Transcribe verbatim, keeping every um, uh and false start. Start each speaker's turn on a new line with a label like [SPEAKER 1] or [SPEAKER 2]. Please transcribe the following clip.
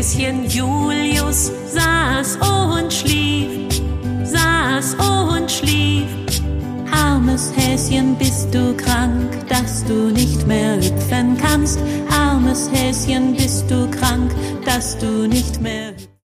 [SPEAKER 1] Häschen Julius saß und schlief, saß und schlief. Armes Häschen, bist du krank, dass du nicht mehr hüpfen kannst? Armes Häschen, bist du krank, dass du nicht mehr hüpfen kannst?